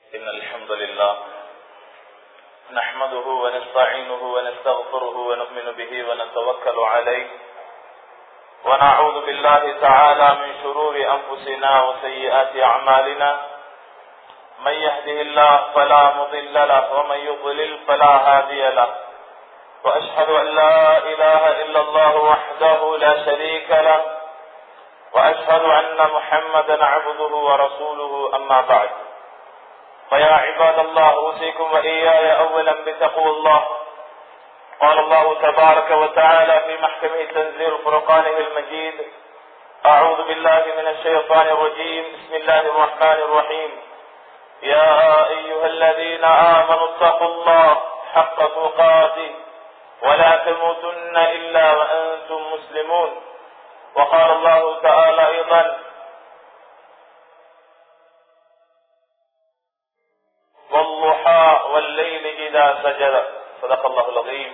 إن الحمد لله نحمده ونستعينه ونستغفره ونؤمن به ونتوكل عليه ونعوذ بالله تعالى من شرور أنفسنا وسيئات أعمالنا من يهده الله فلا مضل له ومن يضلل فلا هادي له وأشهد أن لا إله إلا الله وحده لا شريك له وأشهد أن محمدا عبده ورسوله أما بعد فيا عباد الله أوصيكم وإياي أولا بتقوى الله قال الله تبارك وتعالى في محكمه تنزيل فرقانه المجيد أعوذ بالله من الشيطان الرجيم بسم الله الرحمن الرحيم يا أيها الذين آمنوا اتقوا الله حق تقاته ولا تموتن إلا وأنتم مسلمون وقال الله تعالى أيضا والضحى والليل إذا سجد صدق الله العظيم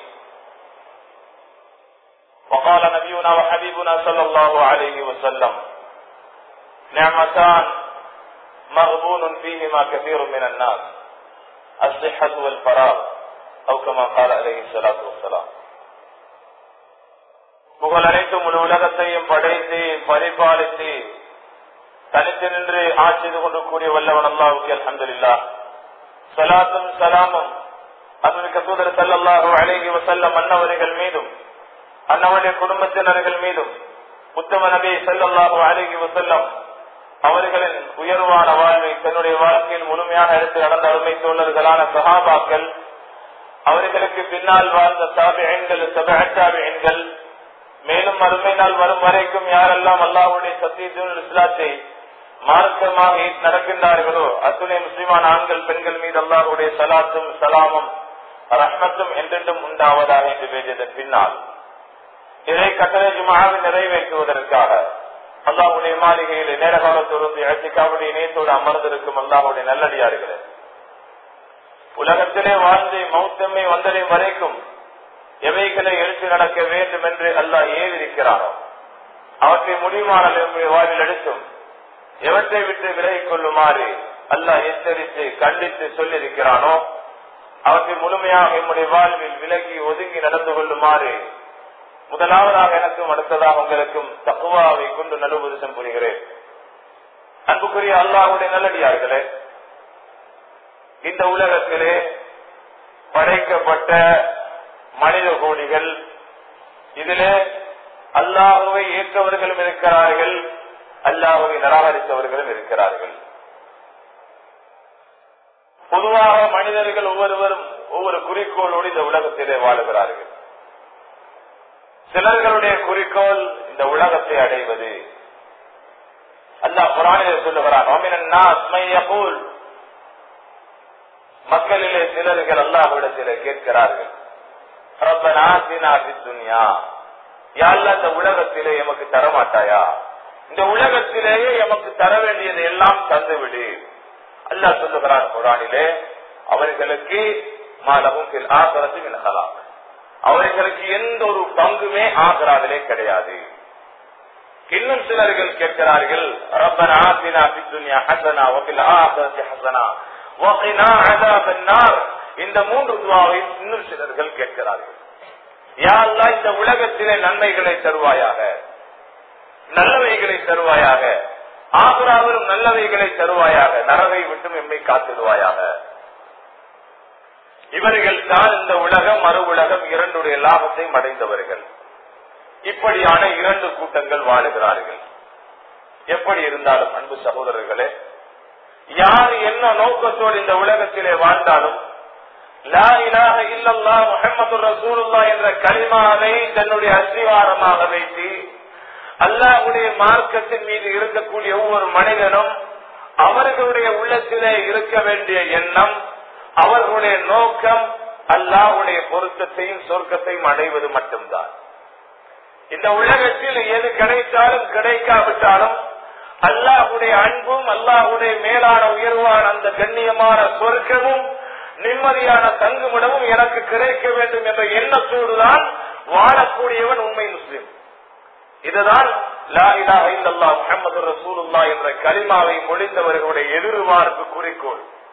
وقال نبينا وحبيبنا صلى الله عليه وسلم نعمتان مغبون فيهما كثير من الناس الصحة والفراغ أو كما قال عليه الصلاة والسلام புகழ் அனைத்து முழு உலகத்தையும் படைத்து பரிபாலித்து தனித்து நின்று ஆட்சி செய்து கொண்டிருக்கூடிய வல்லவன் அல்லாஹ்வுக்கு அல்ஹம்துலில்லாஹ். ஸலாத்தும் ஸலாமும் அன்பிற்குரிய தூதர் ஸல்லல்லாஹு அலைஹி வஸல்லம் அன்னவர்கள் மீதும் அன்னவருடைய குடும்பத்தினர்கள் மீதும் உத்தம நபி ஸல்லல்லாஹு அலைஹி வஸல்லம் அவர்களின் உயர்வான வாழ்வை தன்னுடைய வாழ்க்கையில் முழுமையாக எடுத்து நடந்த அருமை தோழர்களான சஹாபாக்கள், அவர்களுக்கு பின்னால் வாழ்ந்த தாபிஈன்கள், தபஅ தாபிஈன்கள், மேலும் மறுமை நாள் வரும் வரைக்கும் யாரெல்லாம் அல்லாஹ்வுடைய சத்தியத்தின் இஸ்லாத்தை மார்க்கமாக நடக்கின்றார்களோ அத்துணை முஸ்லிமான ஆண்கள் பெண்கள் மீது அல்லாஹ்வுடைய ஸலாத்தும் ஸலாமும் ரஹ்மத்தும் என்றென்றும் உண்டாவதாக என்று பேசியதன் பின்னால் இறை கட்டளை ஜும்ஆவை நிறைவேற்றுவதற்காக அல்லாஹ்வுடைய மாளிகையில் நேரகாலத்தோடு இஅ்திகாஃபுடைய நியத்தோடு அமர்ந்திருக்கும் அல்லாஹ்வுடைய நல்லடியார்களே, உலகத்திலே வாழ்ந்து மௌத்தமை வந்தடையும் வரைக்கும் எவைகளை எடுத்து நடக்க வேண்டும் என்று அல்லாஹ் ஏவிருக்கிறானோ அவற்றை முடிவான வாழ்வில் எடுத்தும் எவற்றை விட்டு விலகிக் கொள்ளுமாறு அல்லாஹ் எச்சரித்து கண்டித்து சொல்லியிருக்கிறானோ அவற்றை முழுமையாக என்னுடைய வாழ்வில் விலகி ஒதுங்கி நடந்து கொள்ளுமாறு முதலாவதாக எனக்கும் அடுத்ததாக உங்களுக்கும் தக்வாவை கொண்டு நல்லுபதேசம் புரிகிறேன். அன்புக்குரிய அல்லாஹ்வுடைய நல்லடியார்களே, இந்த உலகத்திலே படைக்கப்பட்ட மனித கோடிகள், இதிலே அல்லாஹுவை ஏற்றவர்களும் இருக்கிறார்கள், அல்லாஹுவை நிராகரித்தவர்களும் இருக்கிறார்கள். பொதுவாக மனிதர்கள் ஒவ்வொருவரும் ஒவ்வொரு குறிக்கோளோடு இந்த உலகத்திலே வாழுகிறார்கள். சிலர்களுடைய குறிக்கோள் இந்த உலகத்தை அடைவது. அல்லாஹ் குர்ஆனிலே சொல்லுகிறான், மக்களிலே சிலர்கள் அல்லாஹ்விடத்திலே கேட்கிறார்கள், ரப்பனா ஆத்தினா ஃபித் துன்யா, யா அல்லாஹ் இந்த உலகத்திலே எமக்கு தரமாட்டாயா, இந்த உலகத்திலேயே எமக்கு தர வேண்டியது எல்லாம் தந்துவிடு. அல்லாஹ் சொல்லுகிறான் குர்ஆனிலே, அவர்களுக்கு மாலஹும் ஃபில் ஆகிரத்தி மின் ஹலாக், அவர்களுக்கு எந்த ஒரு பங்குமே ஆகிராவிலே கிடையாது. இன்னும் சிலர்கள் கேட்கிறார்கள், ரப்பனா ஆத்தினா ஃபித் துன்யா ஹஸனா வ ஃபில் ஆகிரத்தி ஹஸனா வ கினா அஸாபன் நார். இந்த மூன்று துஆவை இன்னும் சிலர்கள் கேட்கிறார்கள், யா அல்லாஹ் இந்த உலகத்திலே நன்மைகளை தருவாயாக, நல்லவைகளை தருவாயாக, ஆகிராவிலும் நல்லவைகளை தருவாயாக, நரகை விட்டும் எம்மை காத்திடுவாயாக. இவர்கள் தான் இந்த உலகம் மறு உலகம் இரண்டுடைய லாபத்தை அடைந்தவர்கள். இப்படியான இரண்டு கூட்டங்கள் வாழுகிறார்கள். எப்படி இருந்தாலும் அன்பு சகோதரர்களே, யார் என்ன நோக்கத்தோடு இந்த உலகத்திலே வாழ்ந்தாலும் லா இலாஹ இல்லல்லாஹ் முஹம்மதுர் ரசூலுல்லாஹ் என்ற கலிமாவை தன்னுடைய அஸ்திவாரமாக வைத்து அல்லாஹ்வுடைய மார்க்கத்தின் மீது இருக்கக்கூடிய ஒவ்வொரு மனிதனும் அவர்களுடைய உள்ளத்திலே இருக்க வேண்டிய எண்ணம், அவர்களுடைய நோக்கம் அல்லாஹ்வுடைய பொருத்தத்தையும் சொர்க்கத்தையும் அடைவது மட்டும்தான். இந்த உலகத்தில் எது கிடைத்தாலும் கிடைக்காவிட்டாலும் அல்லாஹ்வுடைய அன்பும் அல்லாஹ்வுடைய மேலான உயர்வான அந்த கண்ணியமான சொர்க்கமும் நிம்மதியான தங்குமிடமும் எனக்கு கிடைக்க வேண்டும் என்ற எண்ணத்தோடுதான் வாழக்கூடியவன் உண்மை முஸ்லிம். இதுதான் லா இலாஹ இல்லல்லாஹ் முஹம்மதுர் ரசூலுல்லாஹ் என்ற கலிமாவை மொழிந்தவர்களுடைய எதிர்பார்ப்பு குறிக்கோள்.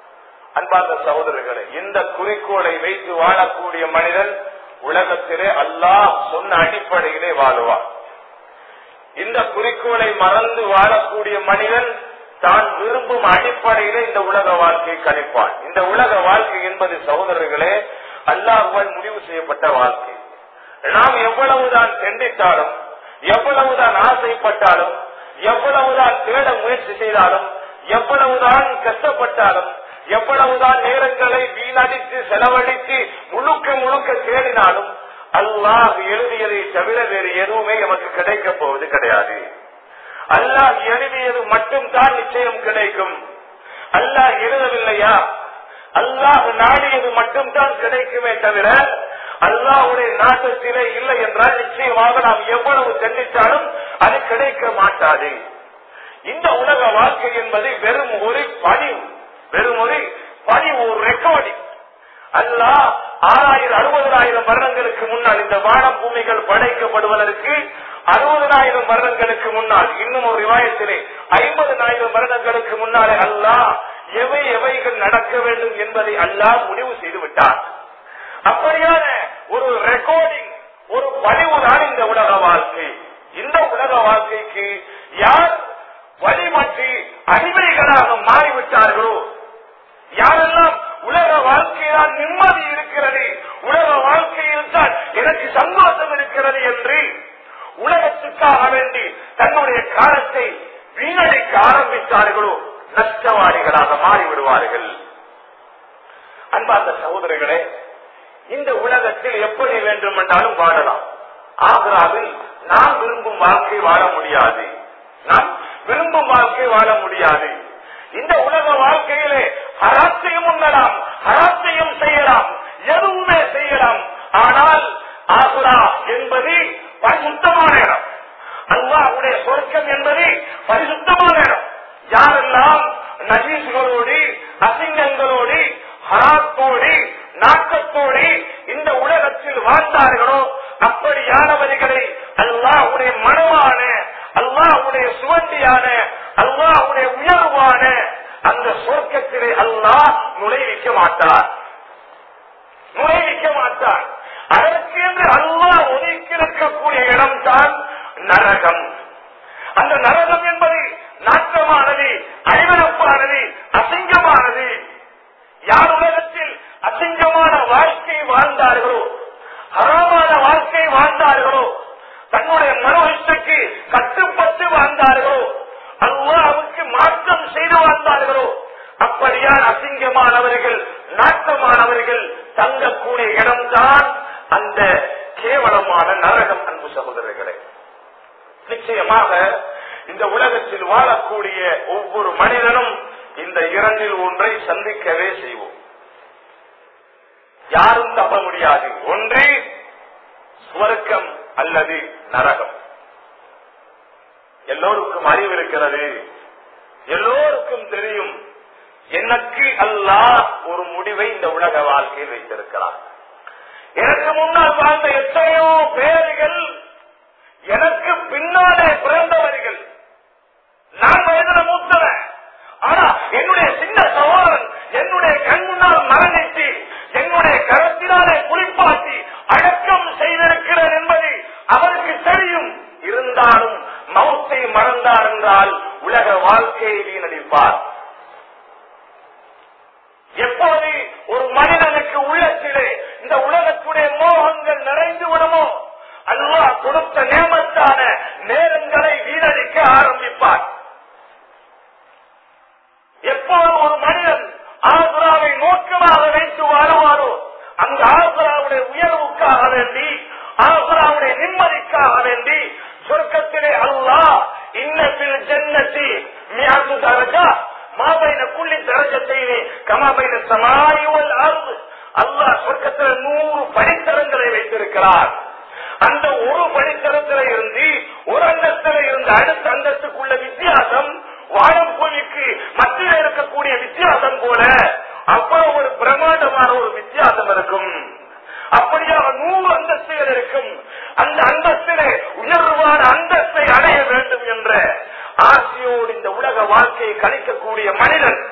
அன்பார்ந்த சகோதரர்களே, இந்த குறிக்கோளை வைத்து வாழக்கூடிய மனிதன் உலகத்திலே அல்லாஹ் சொன்ன அடிப்படையிலே வாழுவார். இந்த குறிக்கோளை மறந்து வாழக்கூடிய மனிதன் தான் விரும்பும் அடிப்படையிலே இந்த உலக வாழ்க்கையை கழிப்பான். இந்த உலக வாழ்க்கை என்பது சகோதரர்களே அல்லாஹ்வால் முடிவு செய்யப்பட்ட வாழ்க்கை. நாம் எவ்வளவுதான் சிந்தித்தாலும், எவ்வளவுதான் ஆசைப்பட்டாலும், எவ்வளவுதான் தேட முயற்சி செய்தாலும், எவ்வளவுதான் கஷ்டப்பட்டாலும், எவ்வளவுதான் நேரங்களை வீணடித்து செலவழித்து முழுக்க முழுக்க தேடினாலும் அல்லாஹ் எழுதியதை தவிர வேறு எதுவுமே நமக்கு கிடைக்க போவது கிடையாது. அல்லாஹ் எழுதியது மட்டும் தான் நிச்சயம் கிடைக்கும். அல்லாஹ் எழுதவில்லையா, அல்லாஹ் நாடியது மட்டும் தான் கிடைக்குமே தவிர அல்லாஹ்வுடைய நாட்டத்திலே இல்லை என்றால் நிச்சயமாக நாம் எவ்வளவு தண்டித்தாலும் அது கிடைக்க மாட்டாது. இந்த உலக வாழ்க்கை என்பது வெறும் ஒரு பதிவு, ஒரு ரெக்கார்டிங். அல்லாஹ் 6000 வருடங்களுக்கு முன்னால் இந்த வான பூமிகள் படைக்கப்படுவதற்கு 60,000 வருடங்களுக்கு முன்னால், இன்னும் ஒரு ரிவாயத்திலே 50,000 வருடங்களுக்கு முன்னாலே அல்லாஹ் எவைகள் நடக்க வேண்டும் என்பதை அல்லாஹ் முடிவு செய்து விட்டார். அப்படியான ஒரு ரெக்கார்டிங், ஒரு பதிவுதான் இந்த உலக வாழ்க்கை. இந்த உலக வாழ்க்கைக்கு யார் வழிமற்றி அடிமைகளாக மாறிவிட்டார்களோ, யாரெல்லாம் உலக வாழ்க்கையில்தான் நிம்மதி இருக்கிறது, உலக வாழ்க்கையில் தான் எனக்கு சந்தோஷம் இருக்கிறது என்று உலகத்துக்காக வேண்டி தன்னுடைய காலத்தை வீணடிக்க ஆரம்பித்தார்களோ நஷ்டவாதிகளாக மாறிவிடுவார்கள். அன்பார்ந்த சகோதரர்களே, இந்த உலகத்தில் எப்படி வேண்டும் என்றாலும் வாழலாம். ஆக்ராவில் நாம் விரும்பும் வாழ்க்கை வாழ முடியாது. இந்த உலக வாழ்க்கையிலே ஹராத்தையும் உண்ணலாம், ஹராத்தையும் செய்யலாம், எதுவுமே செய்யலாம். ஆனால் ஆக்ரா என்பது பரிசுத்தமான இடம். அல்லாஹ்வுடைய சொர்க்கம் என்பது பரிசுத்தமான இடம். யாரெல்லாம் நஜீஸ்களோடு, அசிங்கங்களோடு, ஹராத்தோடு, நாக்கத்தோடு இந்த உலகத்தில் வாழ்ந்தார்களோ அப்படியானவர்களை அல்லாஹ்வுடைய மனமான, அல்லாஹ்வுடைய சுவண்டியான, அல்லாஹ்வுடைய உயர்வான அந்த சொர்க்கத்திலே அல்லாஹ் நுழைவிக்க மாட்டார். அதற்கு என்று அல்லாஹ் ஒதுக்கியிருக்கக்கூடிய இடம்தான் நரகம். அந்த நரகம் என்பது நாட்டமானது, அழிவெடுப்பானது, அசிங்கமானது. யார் உலகத்தில் அசிங்கமான வாழ்க்கை வாழ்ந்தார்களோ, ஹராமான வாழ்க்கை வாழ்ந்தார்களோ, தன்னுடைய மனோ இஷ்டக்கு கட்டுப்பட்டு வாழ்ந்தார்களோ, அல்லாஹ்வுக்கு மாற்றம் செய்து வாழ்ந்தார்களோ, அப்படியான் அசிங்கமானவர்கள், நாட்டமானவர்கள் தங்கக்கூடிய இடம்தான் அந்த கேவலமான நரகம். அன்பு சகோதரர்களே, நிச்சயமாக இந்த உலகத்தில் வாழக்கூடிய ஒவ்வொரு மனிதனும் இந்த இரண்டில் ஒன்றை சந்திக்கவே செய்வோம். யாரும் தப்ப முடியாது. ஒன்றே சுவர்க்கம் அல்லது நரகம். எல்லோருக்கும் அறிவு இருக்கிறது, எல்லோருக்கும் தெரியும். எனக்கு அல்லாஹ் ஒரு முடிவை இந்த உலக வாழ்க்கையில் வைத்திருக்கிறார். எனக்கு முன்னால் வாழ்ந்த எத்தனையோ பேர்கள், எனக்கு பின்னாலே பிறந்தவர்கள், நான் வயதில் மூத்தவன், ஆனா என்னுடைய சின்ன சகோதரன் என்னுடைய கண் முன்னால் மரணித்து என்னுடைய கரத்தினாலே குளிப்பாட்டி அடக்கம் செய்திருக்கிறார் என்பது அவருக்கு தெரியும். இருந்தாலும் மௌத்தை மறந்தார் என்றால் உலக வாழ்க்கையை வீணடிப்பார். எப்போது ஒரு மனிதனுக்கு உள்ளத்திலே இந்த உலகத்துடைய மோகங்கள் நிறைந்து விடுமோ, அல்லாஹ் கொடுத்த நேமத்தான நேரங்களை வீணடிக்க ஆரம்பிப்பார். எப்போது ஒரு மனிதன் ஆக்ராவை நோக்கமாக வைத்து வாழுவாரோ, அந்த ஆக்ராவுடைய உயர்வுக்காக வேண்டி, ஆக்ராவுடைய நிம்மதிக்காக வேண்டி சொர்க்கத்திலே அல்லாஹ் இன்னபில் ஜன்னதி மியது தரஜா மாபைன குல்லி தரஜத்தைனி கமாபைன ஸமாஇ வல் அர்த். அல்லாஹ் சொர்க்கத்தில் 100 படித்தரங்களை வைத்திருக்கிறார். அந்த ஒரு படித்தரத்திலே இருந்து ஒரு அந்தஸ்திலே இருந்து அடுத்த அந்தஸ்துக்குள்ள வித்தியாசம் வானம் பூமிக்கு மத்தியில் இருக்கக்கூடிய வித்தியாசம் போல அவ்வளவு ஒரு பிரமாண்டமான ஒரு வித்தியாசம் இருக்கும். அப்படியாக 100 அந்தஸ்துகள் இருக்கும். அந்த அந்தஸ்திலே உயர்வான அந்தஸ்தை அடைய வேண்டும் என்ற ஆசையோடு இந்த உலக வாழ்க்கையை கழிக்கக்கூடிய மனிதன்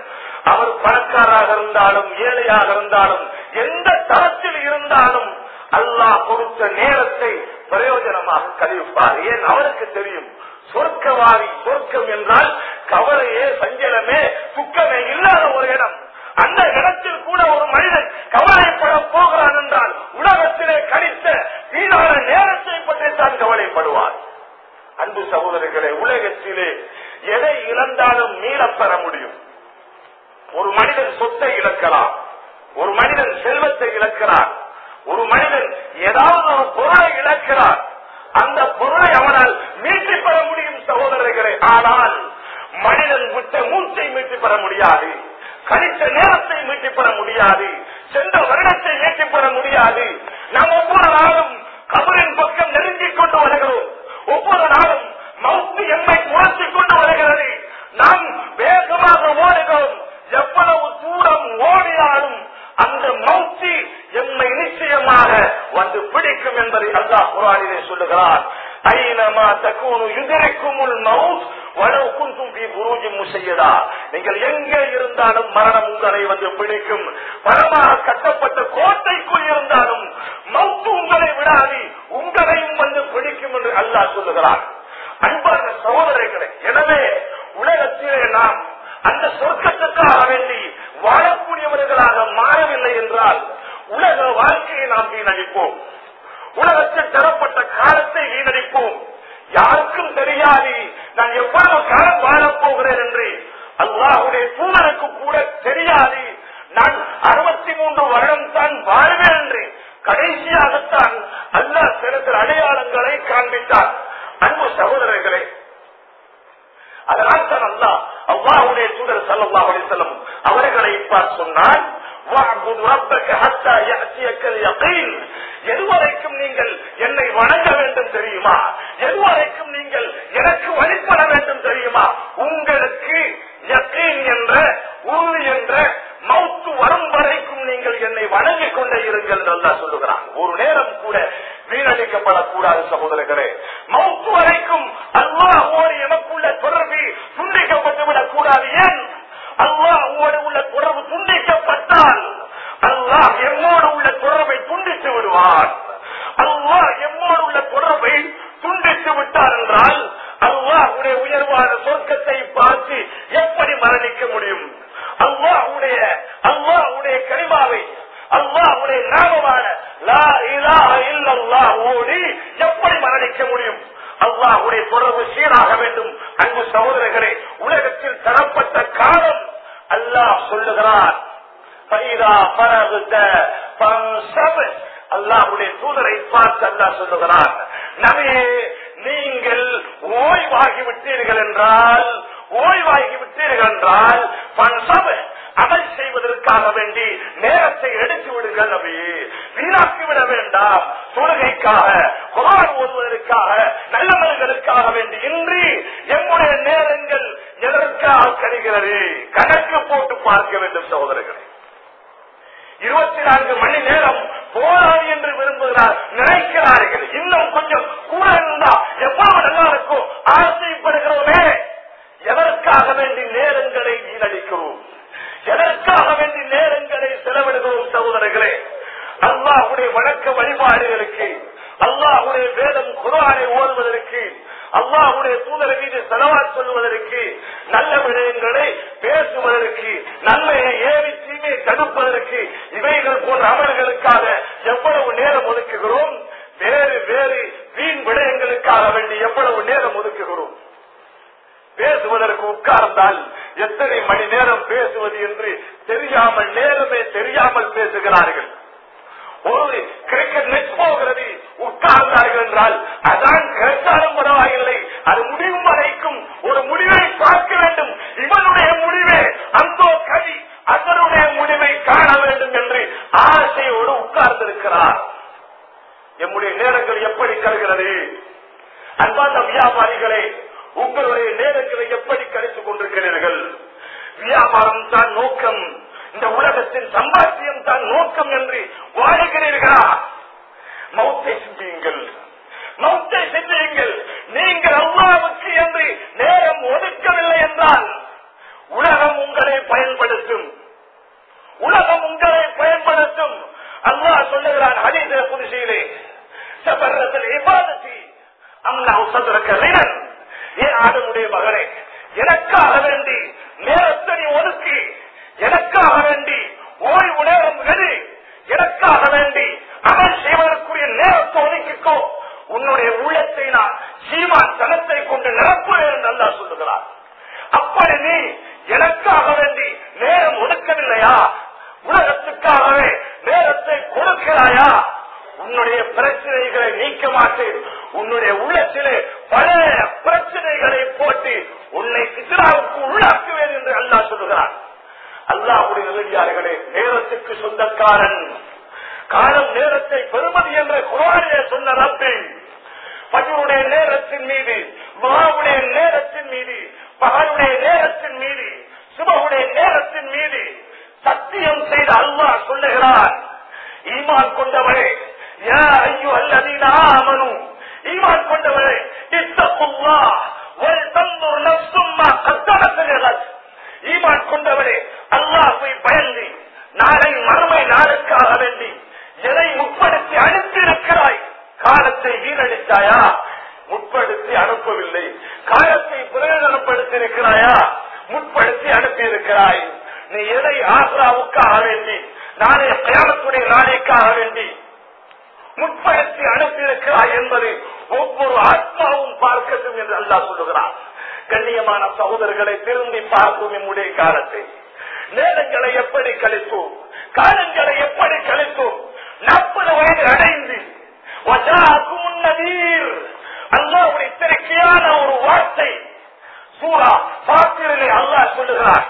அவர் பணக்காராக இருந்தாலும் ஏழையாக இருந்தாலும் எந்த தரத்தில் இருந்தாலும் அல்லாஹ் கொடுத்த நேரத்தை பிரயோஜனமாக கழிப்பார். ஏன் அவருக்கு தெரியும் சொர்க்கவாதி, சொர்க்கம் என்றால் கவலையே சஞ்சலமே துக்கமே இல்லாத ஒரு இடம். அந்த இடத்தில் கூட ஒரு மனிதன் கவலைப்பட போகிறான் என்றால் உலகத்திலே கழித்த வீணான நேரத்தை பற்றி தான் கவலைப்படுவார். அன்பு சகோதரர்களே, உலகத்திலே எதை இழந்தாலும் மீளப் பெற முடியும். ஒரு மனிதன் சொத்தை இழக்கலாம், ஒரு மனிதன் செல்வத்தை இழக்கிறான், ஒரு மனிதன் ஏதாவது ஒரு பொருளை இழக்கிறான். அந்த பொருளை அவனால் மீட்டி பெற முடியும் சகோதரர்களே. ஆனால் மனிதன் விட்ட மூச்சை மீட்டி பெற முடியாது, கழித்த நேரத்தை மீட்டி பெற முடியாது, சென்ற வருடத்தை மீட்டி பெற முடியாது. நாம் ஒவ்வொரு நாளும் கபரின் பக்கம் நெருங்கிக் கொண்டு வருகிறோம். ஒவ்வொரு நாளும் மௌத்து எம்மை முறைத்துக் கொண்டு வருகிறது. நாம் வேகமாக ஓடுகிறோம். எவ்வளவு தூரம் ஓடினாலும் அந்த மௌத்தி எம்மை நிச்சயமாக வந்து பிடிக்கும் என்பதை அல்லாஹ் குர்ஆனிலே சொல்லுகிறார். ஐனமா தகூனு யுத்ரிக்குமுல் மௌத் வலவ் குன்தும் ஃபீ புரூஜின் முஷய்யதா. நீங்கள் எங்கே இருந்தாலும் மரணம் உங்களை வந்து பிடிக்கும். பலமாக கட்டப்பட்ட கோட்டைக்குள் இருந்தாலும் மௌத்து உங்களை விடாது, உங்களையும் வந்து பிடிக்கும் என்று அல்லாஹ் சொல்லுகிறார். அன்பான சகோதரர்களே, எனவே உலகத்திலே நாம் அந்த சொர்க்கத்துக்காக வேண்டி வாழக்கூடியவர்களாக மாறவில்லை என்றால் உலக வாழ்க்கையை நாம் வீணடிப்போம். உலகத்தில் தரப்பட்ட காலத்தை வீணடிப்போம். யாருக்கும் தெரியாது நான் எவ்வளவு காலம் வாழப் போகிறேன் என்று. அல்லாஹ்வுடைய தூதருக்கு கூட தெரியாது நான் 63 வருடம் தான் வாழ்வேன் என்று. கடைசியாகத்தான் அல்லாஹ் சில அடையாளங்களை காண்பித்தார். அன்பு சகோதரர்களே, அதனால் தான் அல்லாஹ் அல்லாஹ்வுடைய தூதர் ஸல்லல்லாஹு அலைஹி வஸல்லம் அவர்களை பார்த்து சொன்னார், வஅபுது ரப்பக ஹத்தா யஅதியக்கல் யகீன். எதுவரைக்கும் நீங்கள் என்னை வணங்க வேண்டும் தெரியுமா? எதுவரைக்கும் நீங்கள் எனக்கு வழிபட வேண்டும் தெரியுமா? உங்களுக்கு யகீன் என்ற உறுதி என்ற மௌத்து வரும் வரைக்கும் நீங்கள் என்னை வணங்கிக் கொண்டே இருங்கள் என்று அல்லாஹ் சொல்லுகிறான். ஒரு நேரம் கூட வீணடிக்கப்படக்கூடாது சகோதரர்களே. மௌத்து வரைக்கும் அல்லாஹ்வோடு எனக்குள்ள தொடர்பு துண்டிக்கப்பட்டு விடக் கூடாது. ஏன்? அல்லாஹ்வோடு உள்ள தொடர்பு துண்டிக்கப்பட்டால் அல்லாஹ் எம்மோடு உள்ள தொடர்பை துண்டித்து விடுவார். அல்லாஹ் எம்மோடு உள்ள தொடர்பை துண்டித்து விட்டார் என்றால் அல்லாஹ்வுடைய உயர்வான சொர்க்கத்தை பார்த்து எப்படி மரணிக்க முடியும்? அல்லாஹ்வுடைய கலிமாவை, அல்லாஹ்வுடைய நாமமான லா இலாஹ இல்லல்லாஹ் ஓடி எப்படி மரணிக்க முடியும்? அல்லாஹ்வுடைய தொடர்பு சீராக வேண்டும். அன்பு சகோதரர்களே, உலகத்தில் தரப்பட்ட காலம் அல்லாஹ் சொல்லுகிறார், அல்லாஹ்வுடைய தூதரை பார்த்து அல்லாஹ் சொல்லுகிறார், நபியே நீங்கள் ஓய்வாகிவிட்டீர்கள் என்றால் அமல் செய்வதற்காக வேண்டி நேரத்தை எடுத்து விடுங்கள். நபியே வீணாக்கி விட வேண்டாம். தொழுகைக்காக, குர்ஆன் ஓதுவதற்காக, நல்லவர்களுக்காக வேண்டி இன்றி எம்முடைய நேரங்கள் எதற்காக கழிகிறது? கணக்கு போட்டு பார்க்க வேண்டும் சகோதரர்களே. 24 மணி நேரம் போராடி என்று விரும்புகிறார், நினைக்கிறார்கள். இன்னும் கொஞ்சம் கூட இருந்தா எவ்வளவு நல்லா இருக்கும் ஆசைப்படுகிறோமே. எதற்காக வேண்டி நேரங்களை வீணடிக்கிறோம்? எதற்காக வேண்டி நேரங்களை செலவிடுகிறோம் சகோதரர்களே? அல்லாஹ்வுடைய வணக்க வழிபாடுகளுக்கு, அல்லாஹ்வுடைய வேதம் குர்ஆனை ஓதுவதற்கு, அல்லாஹ்வுடைய தூதர் மீது ஸலவாத் சொல்வதற்கு, நல்ல விடயங்களை பேசுவதற்கு, நன்மையை ஏவி தீமையை தடுப்பதற்கு, இவைகள் போன்ற அமல்களுக்காக எவ்வளவு நேரம் ஒதுக்குகிறோம்? வேறு வேறு வீண் விடயங்களுக்காக வேண்டி எவ்வளவு நேரம் ஒதுக்குகிறோம்? பேசுவதற்கு உட்கார்ந்தால் எத்தனை மணி நேரம் பேசுவது என்று தெரியாமல், நேரமே தெரியாமல் பேசுகிறார்கள். ஒரு கிரிக்கெட் மேட்ச் போகிறது, உட்கார்ந்தார்கள் என்றால் அதான் கிடைத்தாலும் பரவாயில்லை, அது முடிவும் வரைக்கும் ஒரு முடிவை பார்க்க வேண்டும். இவனுடைய முடிவே அந்த கதி அதனுடைய முடிவை காண வேண்டும் என்று ஆசையோடு உட்கார்ந்திருக்கிறார். எம்முடைய நேரங்கள் எப்படி கருகிறது? அன்பார்ந்த வியாபாரிகளே, உங்களுடைய நேரங்களை எப்படி கழித்துக் கொண்டிருக்கிறீர்கள்? வியாபாரம் தான் நோக்கம், இந்த உலகத்தின் சம்பாத்தியம் தான் நோக்கம் என்று வாழ்கிறீர்களா? மௌத்தை சிந்தியுங்கள், மௌத்தை சிந்தியுங்கள். நீங்கள் அல்லாஹ்வுக்கு என்று நேரம் ஒதுக்கவில்லை என்றால் உலகம் உங்களை பயன்படுத்தும், உலகம் உங்களை பயன்படுத்தும். அல்லாஹ் சொல்லுகிறான் ஹதீஸிலே குத்ஸியிலே, சபரத்தில் இபாதத்தி அல்லாஹ் சதரக்கலின், ஏன் ஆதமுடைய மகனே, எனக்காக வேண்டி நேரத்தை ஒதுக்கி, எனக்காக வேண்டி ஓய்வு நேரம் எது, எனக்காக வேண்டி அமல் செய்வதற்குரிய நேரத்தை ஒதுக்கிக்கோ, உன்னுடைய உள்ளத்தை நான் சீமான் தனத்தை கொண்டு நிரப்புவேன் என்று அல்லாஹ் சொல்லுகிறார். அப்படி நீ எனக்காக வேண்டி நேரம் ஒதுக்கவில்லையா, உலகத்துக்காகவே நேரத்தை கொடுக்கிறாயா, உன்னுடைய பிரச்சனைகளை நீக்க மாட்டேன், உன்னுடைய உள்ளத்திலே பழைய பிரச்சனைகளை போட்டு உன்னை சித்ராவுக்கு உள்ளாக்குவேன் என்று அல்லாஹ் சொல்லுகிறார். அல்லாஹ்வுடைய நல்லடியார்களே, நேரத்துக்கு சொந்தக்காரன், காலம் நேரத்தை பெறுமதி என்ற குர்ஆனிலே சொன்ன ரப்பே, ஃபஜ்ருடைய நேரத்தின் மீது, துஹாவுடைய நேரத்தின் மீது, பகலுடைய நேரத்தின் மீது, சுபஹுடைய நேரத்தின் மீது சத்தியம் செய்த அல்லாஹ் சொல்லுகிறார், ஈமான் கொண்டவரே, யா அய்யுஹல்லதீன ஆமனூ, ஈமான் கொண்டவரே, இத்தகுல்லாஹ் வல் தன்துர் நஃப்ஸும் மா கத்தமத் லிகத், ஈமான் கொண்டவரே, அல்லாஹ்வை பயந்து நாளை மறுமை நாளுக்காக வேண்டி எதை முற்படுத்தி அனுப்பியிருக்கிறாய், காலத்தை வீணடித்தாயா, முற்படுத்தி அனுப்பவில்லை, காலத்தை பிரயோஜனப்படுத்தி இருக்கிறாயா, முற்படுத்தி அனுப்பியிருக்கிறாய், நீ எதை ஆக்ராவுக்காக வேண்டி நாளை கியாமத்துடைய நாளைக்காக வேண்டி முற்படுத்தி அனுப்பியிருக்கிறாய் என்பதை ஒவ்வொரு ஆத்மாவும் பார்க்கட்டும் என்று அல்லாஹ் சொல்லுகிறார். கண்ணியமான சகோதரர்களை திரும்பி பார்க்கும் நம்முடைய காலத்தை, நேரங்களை எப்படி கழித்தோம், காலங்களை எப்படி கழித்தோம். 40 வயது அடைந்து நதீர், அல்லாஹ்வுடைய எச்சரிக்கையான ஒரு வார்த்தை சூரா ஃபாத்திரிலே அல்லாஹ் சொல்லுகிறார்,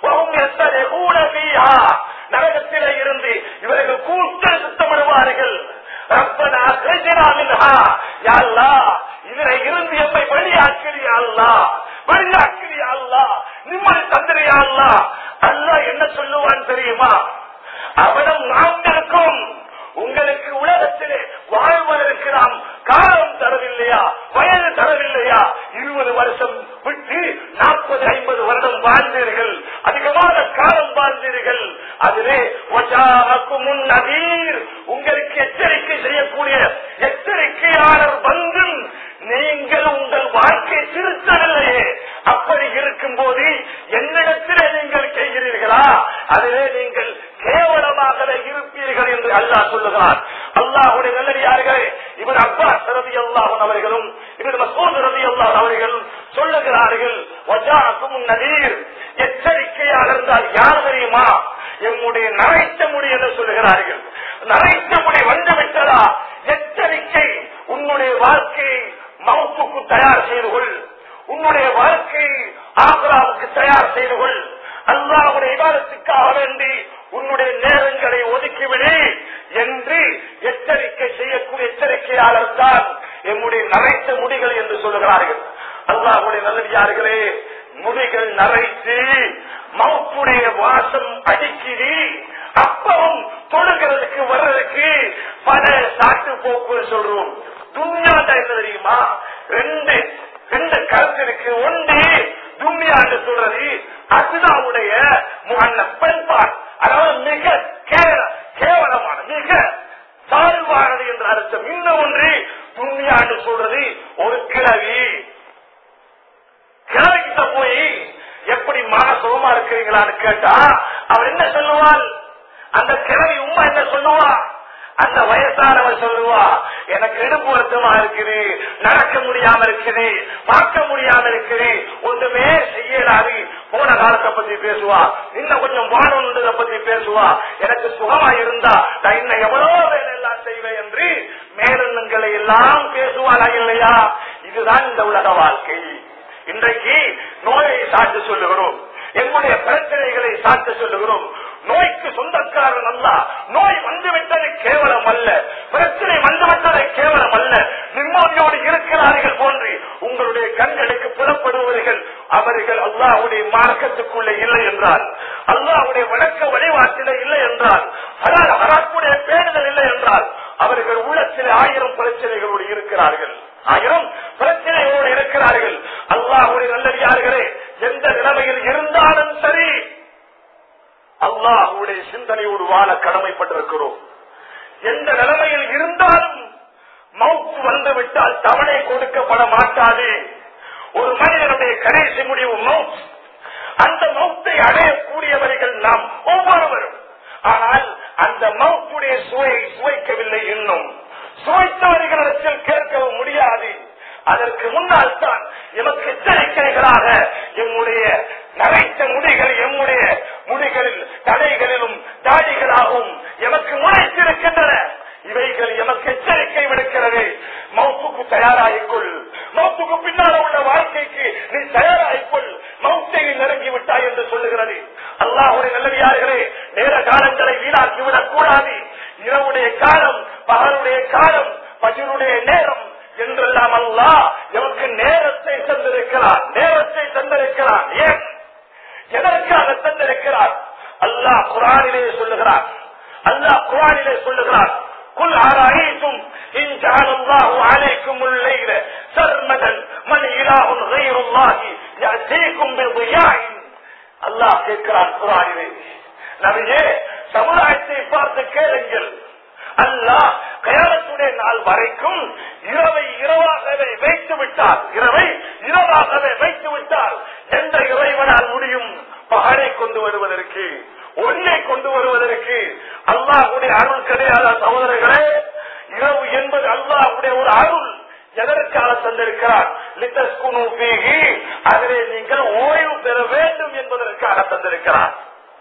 நரகத்திலே இருந்து இவர்கள் கூச்சல் சுத்தமிடுவார்கள், ரப்பனா அக்ரிஜ்னா மின்ஹா, யா அல்லாஹ் இதிலே இருந்து எம்மை வெளியாக்கிறியா அல்லாஹ், வெளியாக்கிறியா அல்லாஹ், நிம்மதி தந்திரியா அல்லாஹ். அல்லாஹ் என்ன சொல்லுவான் தெரியுமா, அவனும் நாம் இருக்கும், உங்களுக்கு உலகத்திலே வாழ்வதற்கு நாம் காலம் தரவில்லையா, வயது தரவில்லையா, 20 வருஷம் விட்டு 40-50 வருடம் வாழ்ந்தீர்கள், அதிகமான காலம் வாழ்ந்தீர்கள். அதிலே நதீர், உங்களுக்கு எச்சரிக்கை செய்யக்கூடிய எச்சரிக்கையாளர் வந்து நீங்கள் உங்கள் வாழ்க்கை திருத்தவில்லையே, அப்படி இருக்கும் போது என்னிடத்திலே நீங்கள் செய்கிறீர்களா, அதிலே நீங்கள் கேவலமாக இருப்பீர்கள் என்று அல்லாஹ் சொல்லுகிறார். அல்லாஹ்வுடைய நல்லடியார்களே, இவர் அப்பாஸ் ரலியல்லாஹு அன்ஹு அவர்களும் இவர் மஸ்ஊத் ரலியல்லாஹு அவர்களும் சொல்லுகிறார்கள், வஜாஅக்கும் நதீர், எச்சரிக்கையாளர் என்றால் யார் தெரியுமா, எம்முடைய நரைத்த முடி என்று சொல்லுகிறார்கள். நரைத்த முடி வந்துவிட்டதா, எச்சரிக்கை, உன்னுடைய வாழ்க்கையை மௌத்துக்கு தயார் செய்து கொள், உன்னுடைய வாழ்க்கையை ஆக்ராவுக்கு தயார் செய்து கொள், அல்லாஹ்வுடைய இபாதத்துக்காக வேண்டி உன்னுடைய நேரங்களை ஒதுக்கிவிடு என்று எச்சரிக்கை செய்யக்கூடிய எச்சரிக்கையாளர் தான் எம்முடைய நரைத்த முடிகள் என்று சொல்லுகிறார்கள். அல்லாஹ்வுடைய நல்லடியார்களே, முடிகள் நரைத்து மௌத்துடைய வாசம் அடிக்குது, அப்பவும் தொழுகிறதுக்கு வர்றதுக்கு பல சாட்டு போக்கு சொல்றோம். துன்யாண்டா என்ன தெரியுமா, ரெண்டு கருத்து இருக்கு. ஒன்று துன்யாண்டு சொல்றது அதுதாவுடைய பெண்பால், அதாவது மிக கேவலமான மிக தாழ்வானது என்ற அர்த்தம். இன்னும் ஒன்று துன்யாண்டு சொல்றது ஒரு கிழவி, கிழவிக்கிட்ட போய் எப்படி சுகமா இருக்கிறீங்களான்னு கேட்டா அவர் என்ன சொல்லுவாள், அந்த கிழவி உம்மா என்ன சொல்லுவா, அந்த வயசானவர் சொல்லுவா, எனக்கு இடுப்பு வருத்தமா இருக்குது, நடக்க முடியாம இருக்குது, பார்க்க முடியாம இருக்குது, ஒன்றுமே செய்யலாது, போன காலத்தை பத்தி பேசுவா, இன்னும் கொஞ்சம் வானொன்றதை பத்தி பேசுவா, எனக்கு சுகமா இருந்தா நான் இன்னும் எவ்வளவு வேலை எல்லாம் செய்வேன் என்று மேலெண்ணங்களை எல்லாம் பேசுவாளா இல்லையா? இதுதான் இந்த உலக வாழ்க்கை. இன்றைக்கு நோயை சாட்டு சொல்லுகிறோம், எங்களுடைய பிரச்சனைகளை சாட்டு சொல்லுகிறோம். நோய்க்கு சொந்தக்காரன் அல்ல, நோய் வந்துவிட்டது கேவலம் அல்ல, பிரச்சனை வந்துவிட்டது கேவலம் அல்ல. நிம்மதியோடு இருக்கிறார்கள் போன்று உங்களுடைய கண்களுக்கு புலப்படுவர்கள் அவர்கள் அல்லாஹ்வுடைய மார்க்கத்துக்குள்ளே இல்லை என்றால், அல்லாஹ்வுடைய வழக்க வழிபாட்டிலே இல்லை என்றால், ஹராக்குடைய பேணுதல் இல்லை என்றால், அவர்கள் உள்ளத்தில் 1000 பிரச்சனைகளோடு இருக்கிறார்கள், 1000 பிரச்சனைகளோடு இருக்கிறார்கள். அல்லாஹ்வுடைய நல்லடியார்களே, எந்த நிலைமையில் இருந்தாலும் சரி அல்லாஹ்வுடைய சிந்தனையோடு வாழ கடமைப்பட்டிருக்கிறோம். எந்த நிலைமையில் இருந்தாலும் மௌத் வந்துவிட்டால் தவணை கொடுக்கப்பட மாட்டாது. ஒரு மனிதனுடைய கடைசி முடிவு மௌத். அந்த மௌத்தை அடையக்கூடியவர்கள் நாம் ஒவ்வொருவரும். ஆனால் அந்த மௌத்துடைய சுவையை சுவைக்கவில்லை, இன்னும் சுவைத்தவர்களிடத்தில் கேட்கவும் முடியாது. அதற்கு முன்னால் தான் எமக்கு எச்சரிக்கைகளாக எம்முடைய நரைத்த முடிகள் எம்முடைய முடிகளில் தலைகளிலும் தாடிகளாகவும் எமக்கு முளைத்திருக்கின்றன. இவைகள் எமக்கு எச்சரிக்கை விடுக்கிறது. மௌத்துக்கு தயாராகிக்கொள், மௌத்துக்கு பின்னால் உள்ள வாழ்க்கைக்கு நீ தயாராகிக்கொள், மௌத்தை நெருங்கிவிட்டாய் என்று சொல்லுகிறது. அல்லாஹ்வுடைய நல்லடியார்களே, நேர காலங்களை வீணாக்கிவிடக் கூடாது. இரவுடைய காலம், பகலுடைய காலம், பஜ்ருடைய நேரம் என்றெல்லாம் அல்லாஹ் எமக்கு நேரத்தை தந்திருக்கிறார். நேரத்தை தந்திருக்கிறார். ஏன், எதற்காக தந்திருக்கிறார்? அல்லாஹ் குர்ஆனிலே சொல்லுகிறார். அல்லாஹ் குர்ஆனிலே சொல்லுகிறார், குல் அரஐதும் இன் ஜஅலல்லாஹு அலைக்குமுல் லைல சர்மதன் மன் இலாஹுன் கைருல்லாஹி யஅதீகும் பிதியாஇன். அல்லாஹ் கேட்கிறார் குர்ஆனிலே, நபியே சமுதாயத்தை பார்த்து கேளுங்கள். அல்லாஹ் கியாமத்துடைய நாள் வரைக்கும் இரவை இரவாகவே வைத்து விட்டார். இரவை இரவாகவே வைத்து விட்டார். எந்த இறைவனால் முடியும் பகலை கொண்டு வருவதற்கு, ஒன்றை கொண்டு வருவதற்கு? அல்லாஹ்வுடைய அருள் கிடையாத சகோதரர்களே, இரவு என்பது அல்லாஹ்வுடைய ஒரு அருள். எதற்காக தந்திருக்கிறார்? லிதஸ்குனு ஃபீஹி, அதிலே நீங்கள் ஓய்வு பெற வேண்டும் என்பதற்காக தந்திருக்கிறார்.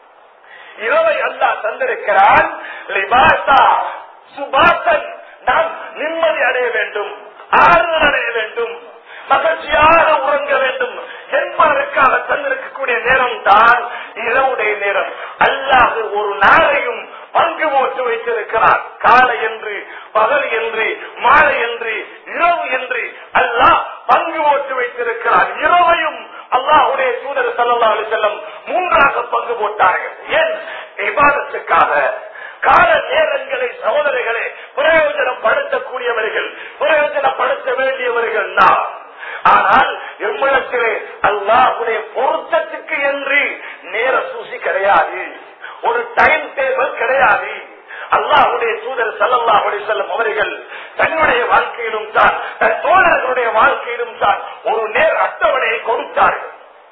இரவை அல்லாஹ் தந்திருக்கிறான். லிபாஸா சுபாத்தன், நாம் நிம்மதி அடைய வேண்டும், ஆறுதல் அடைய வேண்டும், மகிழ்ச்சியாக உறங்க வேண்டும் என்பதற்காக தந்திருக்கக்கூடிய நேரம் தான் இரவுடைய நேரம். அல்லாஹ் ஒரு நாளையும் பங்கு போட்டு வைத்திருக்கிறார். காலை என்று, பகல் என்று, மாலை என்று, இரவு என்று அல்லாஹ் பங்கு போட்டு வைத்திருக்கிறார். இரவையும் அல்லாஹ்வுடைய தூதர் ஸல்லல்லாஹு அலைஹி வஸல்லம் மூன்றாக பங்கு போட்டார்கள். ஏன்? இபாதத்துக்காக. கால நேரங்களை சகோதரர்களே பிரயோஜனப்படுத்தக்கூடியவர்கள், பிரயோஜனப்படுத்த வேண்டியவர்கள் தான். ஆனால் எம்மிடத்திலே அல்லாஹ்வுடைய பொருத்தத்துக்கு என்று நேர சூசி கிடையாது, ஒரு டைம் டேபிள் கிடையாது. அல்லாஹ்வுடைய தூதர் ஸல்லல்லாஹு அலைஹி வஸல்லம் அவர்கள் தன்னுடைய வாழ்க்கையிலும் தான், தன் தோழர்களுடைய வாழ்க்கையிலும் தான் ஒரு நேர அட்டவணையை கொடுத்தார்கள்.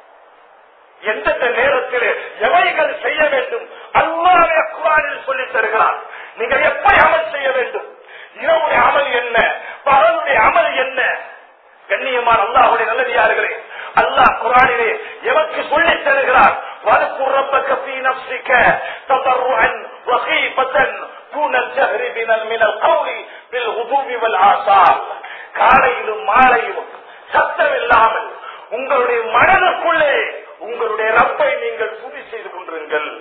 எந்தெந்த நேரத்தில் எவைகள் செய்ய வேண்டும் அல்லாஹ்வே குர்ஆனில் சொல்லித் தருகிறார். நீங்க எப்படி அமல் செய்ய வேண்டும், இரவுடைய அமல் என்ன, பகலுடைய அமல் என்ன? கண்ணியமான அல்லாஹ்வுடைய நல்லடியார்களே, அல்லாஹ் குர்ஆனிலே எமக்கு சொல்லித் தருகிறார். வذكر ربك في نفسك تضرعا وخيفة دون الجهر من القول بالغدو والآصال. காலையிலும் மாலையிலும் சத்தமில்லாமல் உங்களுடைய மனதுக்குள்ளே உங்களுடைய ரப்பை நீங்கள் துதி செய்து கொண்டிருங்கள்.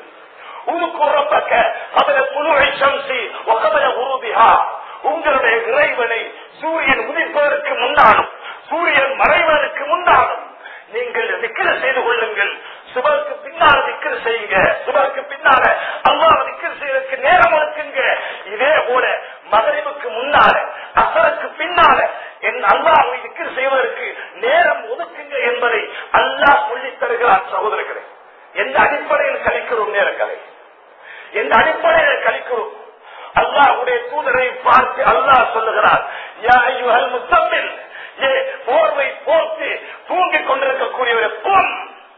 உங்களுடைய இறைவனை சூரியன் உதிப்பதற்கு முன்னாலும் சூரியன் மறைவதற்கு முன்னாலும் நீங்கள் திக்ர் செய்து கொள்ளுங்கள். சுபருக்கு பின்னால் திக்ர் செய்யுங்க, சுபருக்கு பின்னால அல்லாஹ் திக்ர் செய்வதற்கு நேரம் ஒதுக்குங்க. இதே போல மகரிபுக்கு முன்னால அசருக்கு பின்னால என் அல்லாஹ்வை திக்ர் செய்வதற்கு நேரம் ஒதுக்குங்க என்பதை அல்லாஹ் சொல்லித் தருகிறார். சகோதரர்களே, எந்த அடிப்படையில் கழிக்கிறோம் நேரங்களை, எந்த அடிப்படையில் கழிக்கிறோம்? அல்லாஹ்வுடைய தூதரை பார்த்து அல்லாஹ் சொல்லுகிறார், யா அய்யுஹல் முஸம்மில், ஏ போர்வை போர்த்து தூங்கிக் கொண்டிருக்கக்கூடியவரை போம்,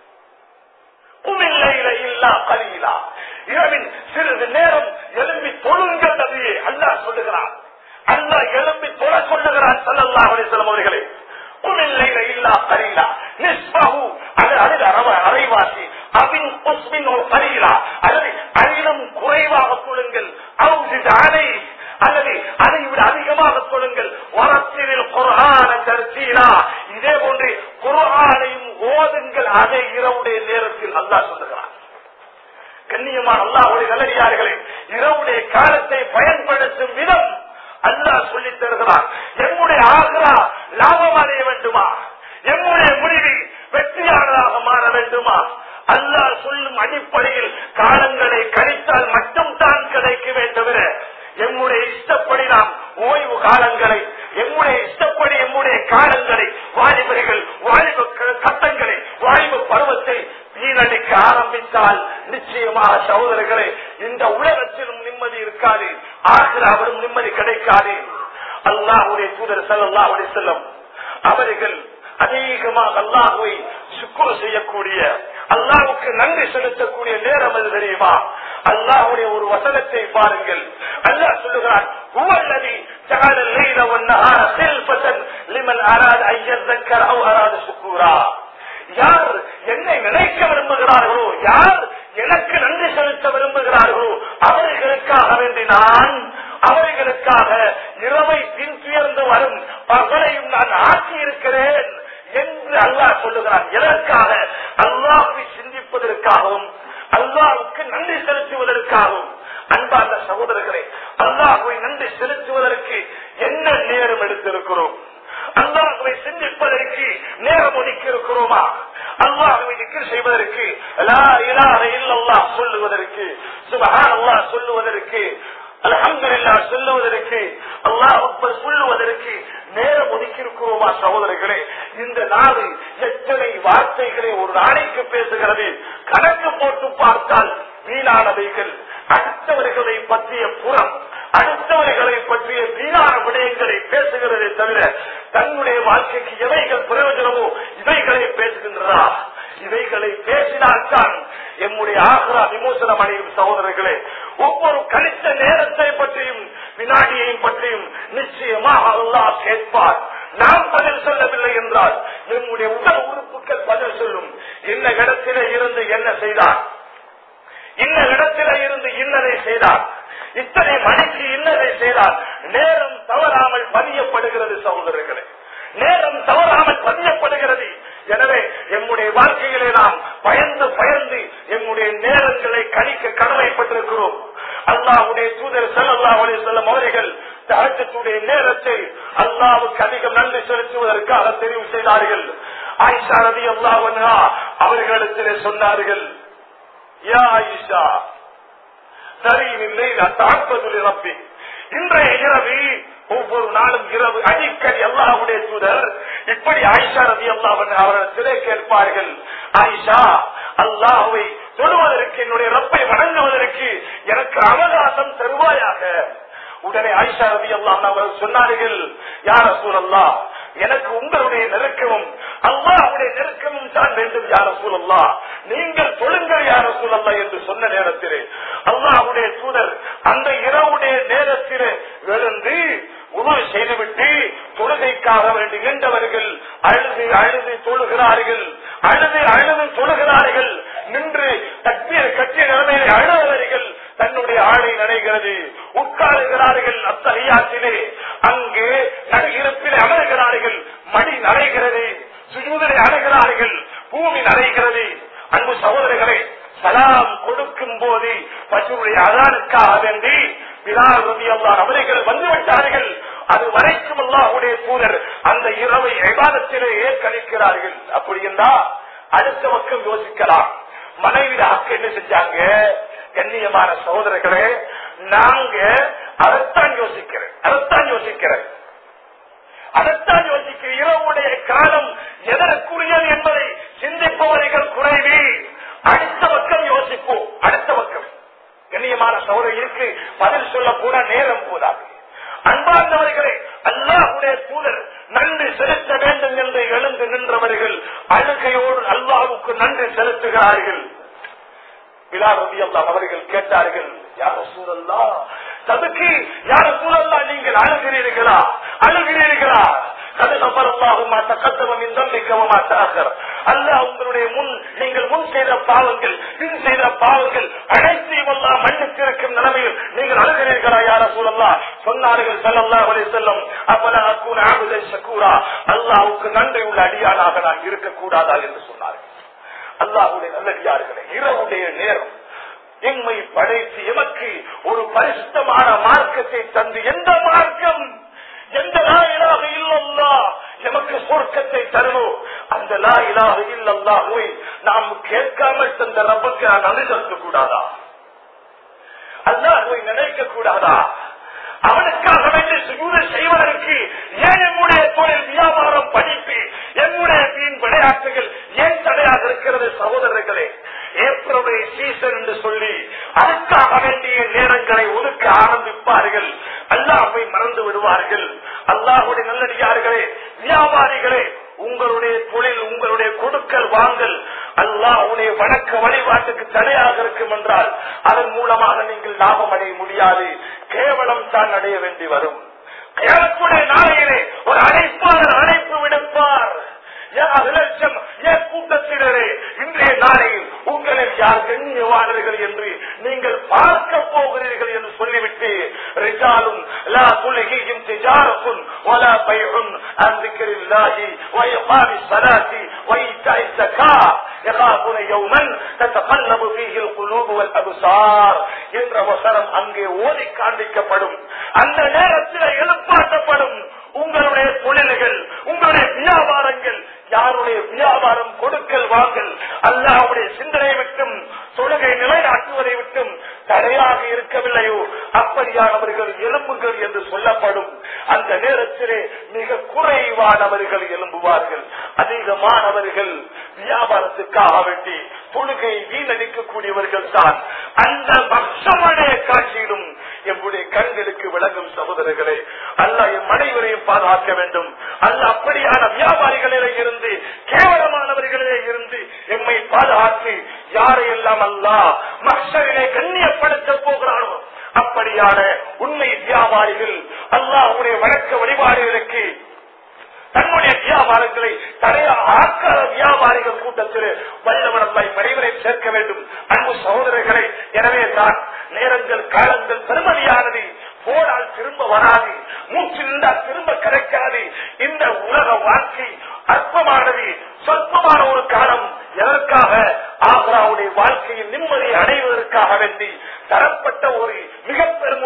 இரவின் சிறிது நேரம் எழும்பி தொழுங்கள் நபியே அல்லாஹ் சொல்லுகிறார். அல்லாஹ் எழும்பி தொழ சொல்லுகிறார் ஸல்லல்லாஹு அலைஹி வஸல்லம் அவர்களே. குமில் லைல இல்லா கலீலா நிஸ்பஹு, அதில் அரைவாசி, அபின் உஸ்மின் கலீலா, அல்லது அதிலும் குறைவாக சொல்லுங்கள், அவுஜித் அலை, அல்லது அதை விட அதிகமாக சொல்லுங்கள், வரத்தினில் குர்ஆன தர்தீலா, இதே போன்று குர்ஆனையும் ஓதுங்கள் அதை இரவுடைய நேரத்தில் அல்லாஹ் சொல்லுகிறார். கண்ணியமான அல்லாஹ்வுடைய நல்லடியார்களே, இரவுடைய காலத்தை பயன்படுத்தும் விதம் அல்லாஹ் சொல்லித் தருகிறார். எம்முடைய ஆக்ரா லாபம் அடைய வேண்டுமா, எம்முடைய முடிவு வெற்றியாளராக மாற வேண்டுமா, அல்லாஹ் சொல்லும் அடிப்படையில் காலங்களை கழித்தால் மட்டும் தான் கிடைக்க வேண்டும். எம்முடைய இஷ்டப்படி நாம் ஓய்வு காலங்களை எம்முடைய இஷ்டப்படி எம்முடைய காலங்களை, வாலிபர்கள் வாலிப கட்டங்களை, வாலிப பருவத்தை வீணடிக்க ஆரம்பித்தால் நிச்சயமாக சகோதரர்களே இந்த உலகத்திலும் நிம்மதி இருக்காது, ஆகிராவிலும் நிம்மதி கிடைக்காது. அல்லாஹ்வுடைய தூதர் ஸல்லல்லாஹு அலைஹி வஸல்லம் அவர்கள் அதிகமாக அல்லாஹ்வை சுக்ர் செய்யக்கூடிய, அல்லாஹ்வுக்கு நன்றி செலுத்தக்கூடிய நேரம் அது தெரியுமா? அல்லாஹ்வுடைய ஒரு வசனத்தை பாருங்கள். அல்லாஹ் சொல்லுகிறார், ஹுவல்லதி ஜஅல அல்லைல வன்-நஹார ஸில்ஃபதன் லிமன் அராத அன் யذكر அவ் அராத ஷுக்கூரா. யார் என்னை நினைக்க விரும்புகிறார்களோ, யார் எனக்கு நன்றி செலுத்த விரும்புகிறார்களோ அவர்களுக்காக வேண்டி நான் அவர்களுக்காக இரவை பின்துயர்ந்து வரும் பகலையும் நான் ஆக்கி இருக்கிறேன் என்று அல்லாஹ் சொல்லுகிறான். எதற்காக? அல்லாஹ்வை சிந்திப்பதற்காகவும் அல்லாஹ்வுக்கு நன்றி செலுத்துவதற்காகவும். அன்பார்ந்த சகோதரர்களே, அல்லாஹ்வை நன்றி செலுத்துவதற்கு என்ன நேரம் எடுத்திருக்கிறோம்? அல்லாஹ்வை சிந்திப்பதற்கு நேரம் ஒதுக்கி இருக்கிறோமா? அல்லாஹ்வை திக்ர் செய்வதற்கு, லா இலாஹ இல்லல்லாஹ் சொல்லுவதற்கு, சுப்ஹானல்லாஹ் சொல்லுவதற்கு, அல்ஹம்துலில்லாஹ் சொல்லுவதற்கு, அல்லாஹ் அக்பர் சொல்லுவதற்கு நேரம் ஒதுக்கி இருக்கிறோமா? சகோதரர்களே, இந்த நாடு எத்தனை வார்த்தைகளை ஒரு நாளைக்கு பேசுகிறது. கணக்கு போட்டு பார்த்தால் வீணானவைகள், அடுத்தவர்களை பற்றிய புறம், அடுத்தவர்களை பற்றிய வீணான விடயங்களை பேசுகிறதே தவிர தன்னுடைய வாழ்க்கைக்கு எவைகள் பிரயோஜனமோ இவைகளை பேசுகின்றதா? இவைகளை பேசினால்தான் எம்முடைய ஆக்ரா விமோசனம் அடையும். சகோதரர்களே, ஒவ்வொரு கணித்த நேரத்தை பற்றியும் வினாடியையும் பற்றியும் நிச்சயமாக அல்லாஹ் கேட்பார். நாம் பதில் சொல்லவில்லை என்றால் நம்முடைய உடல் உறுப்புகள் பதில் சொல்லும். இன்ன இடத்திலே இருந்து என்ன செய்தார், இன்ன இடத்திலே இருந்து இன்னதை செய்தார், இத்தனை மணிக்கு இன்னதை செய்தார். நேரம் தவறாமல் பதியப்படுகிறது. சகோதரர்களே, நேரம் தவறாமல் பதியப்படுகிறது. எனவே எம்முடைய வாழ்க்கையிலே நாம் பயந்து பயந்து எம்முடைய நேரங்களை கணிக்க கடமைப்பட்டிருக்கிறோம். அல்லாஹ்வுடைய தூதர் ஸல்லல்லாஹு அலைஹி வஸல்லம் அவர்கள் தஹஜ்ஜுடைய நேரத்தை அல்லாஹ்வுக்கு அதிகம் நன்றி செலுத்துவதற்காக தெரிவு செய்தார்கள். ஆயிஷா ரலியல்லாஹு அன்ஹா அவர்களிடத்திலே சொன்னார்கள், யா ஆயிஷா இன்றைய இரவு, ஒவ்வொரு நாளும் இரவு அடிக்கடி அல்லாஹ்வுடைய தூதர் இப்படி ஆயிஷா ரலியல்லாஹு அன்ஹா அவர்களை கேட்பார்கள், ஆயிஷா அல்லாஹ்வை தொழுவதற்கு, என்னுடைய ரப்பை வணங்குவதற்கு எனக்கு அவகாசம் தருவாயாக. உடனே ஆயிஷா ரலியல்லாஹு அன்ஹா அவர்கள் சொன்னார்கள், யா ரசூலல்லாஹ், எனக்கு உங்களுடைய நெருக்கமும் அல்லாஹ்வுடைய நெருக்கமும் தான் வேண்டும் யா ரசூலல்லாஹ், நீங்கள் தொழுங்கள் யா ரசூலல்லாஹ் என்று சொன்ன நேரத்திலே அல்லாஹ்வுடைய தூதர் அந்த இரவுடைய நேரத்திலே எழுந்து உணவு செய்துவிட்டு தொழுகைக்காக வேண்டி நின்றவர்கள் அழுது அழுது தொழுகிறார்கள், அழுது அழுது தொழுகிறார்கள். நின்று தக்பீர் கட்டிய நிலைமையிலே அழுதவர்கள் தன்னுடைய ஆடை நடைகிறது, உட்காருகிறார்கள் அத்தஹியாத்திலே, அங்கே நடுஇருப்பிலே அமர்கிறார்கள், மடி நடைகிறது, சுஜூதிலே அடைகிறார்கள், பூமி நடைகிறது. அன்பு சகோதரர்களே, சலாம் கொடுக்கும் போது பஜ்ருடைய அதானுக்காக வேண்டி பிலால் ரலியல்லாஹு அவர்கள் வந்துவிட்டார்கள். அது வரைக்கும் அல்லாஹ்வுடைய தூதர் அந்த இரவை இபாதத்திலே ஏற்கணிக்கிறார்கள். அப்படி என்றால் அடுத்த பக்கம் யோசிக்கலாம், மனைவிட ஹக்கு என்ன செஞ்சாங்க? கண்ணியமான சகோதரர்களே, நாங்க அதைத்தான் யோசிக்கிறேன். இரவுடைய காலம் எதற்குரியது என்பதை சிந்திப்பவர்கள் குறைவே. அடுத்த பக்கம் யோசிப்போம். அடுத்த பக்கம் கண்ணியமான சகோதரருக்கு பதில் சொல்ல கூட நேரம் போதாது. அன்பார்ந்தவர்களே, அல்லாஹ்வுடைய தூதர் நன்றி செலுத்த வேண்டும் என்று எழுந்து நின்றவர்கள் அழுகையோடு அல்லாஹ்வுக்கு நன்றி செலுத்துகிறார்கள். பிலால் ரலியல்லாஹு அவர்கள் கேட்டார்கள், யா ரசூலல்லாஹ், ததுக்கு யா ரசூலல்லாஹ், நீங்கள் அழுகிறீர்களா? அல்லாஹ் உங்களுடைய நீங்கள் முன் செய்த பாவங்கள், பின் செய்த பாவங்கள் அனைத்தையும் அல்லாஹ் மன்னித்திருக்கும் நிலைமையில் நீங்கள் அழுகிறீர்களா யா ரசூலல்லாஹ்? சொன்னார்கள் ஸல்லல்லாஹு அலைஹி வஸல்லம், அஃபலா அகூன அப்தன் ஷக்கூரா, அல்லாஹ்வுக்கு நன்றி உள்ள அடியானாக நான் இருக்கக்கூடாதா என்று சொன்னார்கள். அல்லாஹ்வுடைய நல்லடியார்களே, இரவுடைய நேரம் எம்மை படைத்து எமக்கு ஒரு பரிசுத்தமான மார்க்கத்தை தந்து, எந்த மார்க்கம், எந்த லா இலாஹ இல்லல்லாஹ் எமக்கு சொர்க்கத்தை தருவோம், அந்த லா இலாஹ இல்லல்லாஹ்வை நாம் கேட்காமல் தந்த ரப்புக்கு நான் நன்றி செலுத்த கூடாதா? அல்லாஹ்வை நினைக்க கூடாதா? அவனுக்காக வேண்டி சுஜூத் செய்வதற்கு ஏன் என்னுடைய தொழில் வியாபாரம் படிப்பு என்னுடைய வீண் விளையாட்டுகள் ஏன் தடையாக இருக்கிறது? சகோதரர்களே, ஏப்ரல் சீசன் என்று சொல்லி அதற்காக வேண்டிய நேரங்களை ஒதுக்க ஆரம்பிப்பார்கள். அல்லாஹ்வை மறந்து விடுவார்கள். அல்லாஹ்வுடைய நல்லடியார்களே, வியாபாரிகளே, உங்களுடைய தொழில், உங்களுடைய கொடுக்கல் வாங்கல் அல்லாஹ்வுடைய வணக்க வழிபாட்டுக்கு தடையாக இருக்கும் என்றால் அதன் மூலமாக நீங்கள் லாபம் அடைய முடியாது, கேவலம் தான் அடைய வேண்டி வரும். கியாமத்துடைய நாளையிலே ஒரு அழைப்பாளர் அழைப்பு விடுப்பார். கூட்டத்தினரே, இன்றைய நாளையில் உங்களில் யார் கண்ணியவாளர்கள் என்று நீங்கள் பார்க்க போகிறீர்கள் என்று சொல்லிவிட்டு ரிஜாலும் லா துல்ஹிஹிம் திஜாரத்துன் வலா பைஉன் அன் ذிக்ரில்லாஹி வ இகாமிஸ் ஸலாத்தி வ ஈதாஇஸ் ஸகாத் யகாஃபுன யௌமன் ததகல்லபு ஃபீஹில் குலூபு வல் அப்சார் என்ற வசனம் அங்கே ஓதி காண்பிக்கப்படும். அந்த நேரத்தில் எழுப்பாட்டப்படும் உங்களுடைய தொழில்கள், உங்களுடைய வியாபாரங்கள். யாருடைய வியாபாரம் கொடுக்கல் வாங்கல் அல்லாஹ்வுடைய சிந்தனை விட்டும் தொழுகை நிலைநாட்டுவதை விட்டும் தடையாக இருக்கவில்லையோ அப்படியானவர்கள் எழும்புகள் என்று சொல்லப்படும். அந்த நேரத்திலே மிக குறைவானவர்கள் எழும்புவார்கள். அதிகமானவர்கள் வியாபாரத்துக்காக வேண்டி தொழுகை வீணடிக்கக்கூடியவர்கள் தான் அந்த பக்ஷமடைய காட்சியிலும் எம்முடைய கண்களுக்கு விளங்கும். சகோதரர்களே, அல்லாஹ் எம் அனைவரையும் பாதுகாக்க வேண்டும். அல்லாஹ் அப்படியான வியாபாரிகளிலே இருந்து, கேவலமானவர்களிலே இருந்து எம்மை பாதுகாத்து யாரையெல்லாம் அல்லாஹ் மஹ்ஷரிலே கண்ணியப்படுத்த போகிறானோ அப்படியான உண்மை வியாபாரிகள் அல்லாஹ்வுடைய வணக்க வழிபாடுகளுக்கு தன்னுடைய வியாபாரங்களை தடையாக்காத வியாபாரிகள் கூட்டத்தில் வல்லவர் அல்லாஹ் மனைவரை சேர்க்க வேண்டும். அன்பு சகோதரர்களை, எனவே தான் நேரங்கள் காலங்கள் பெருமதியானது, போனால் திரும்ப வராது, மூச்சு நின்றால் திரும்ப கிடைக்காது. இந்த உலக வாழ்க்கை அற்பமானது, சொற்பமான ஒரு காலம். எதற்காக? ஆக்ராவுடைய வாழ்க்கையில் நிம்மதியை அடைவதற்காக வேண்டி தரப்பட்ட ஒரு மிக பெரும்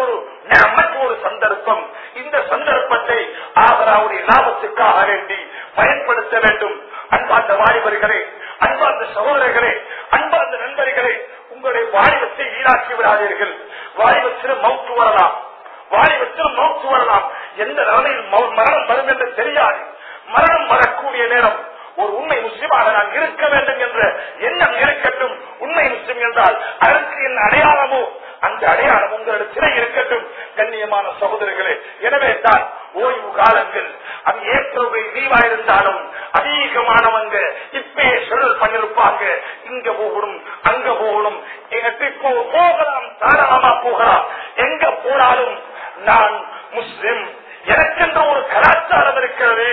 ஒரு சந்தர்ப்பம். இந்த சந்தர்ப்பத்தை ஆக்ராவுடைய லாபத்துக்காக வேண்டி பயன்படுத்த வேண்டும். அன்பார்ந்த வாலிபர்களே, அன்பார்ந்த சகோதரர்களே, அன்பார்ந்த நண்பர்களே, உங்களுடைய வாலிபத்தை வீணாக்கி விடாதீர்கள். வாலிபத்திலும் மௌத்து வரலாம், வாலிபத்திலும் மௌத்து வரலாம். எந்த நிலையில் மரணம் வரும் என்று தெரியாது. மரணம் வரக்கூடிய நேரம் ஒரு உண்மை முஸ்லிமாக நான் இருக்க வேண்டும் என்ற எண்ணம் இருக்கட்டும். உண்மை முஸ்லிம் என்றால் அதற்கு என்ன அடையாளமோ அந்த அடையாளம் உங்களிடத்திலே இருக்கட்டும். கண்ணியமான சகோதரர்களே, எனவே தான் ஓய்வு காலங்கள் அது ஏற்றவை லீவா இருந்தாலும் அதிகமானவங்க இப்பே ஷெட்யூல் பண்ணிருப்பாங்க. இங்க போகணும், அங்க போகணும், இப்போ போகலாம், தாராளமா போகலாம். எங்க போனாலும் நான் முஸ்லிம், எனக்கென்ற ஒரு கலாச்சாரம் இருக்கிறது.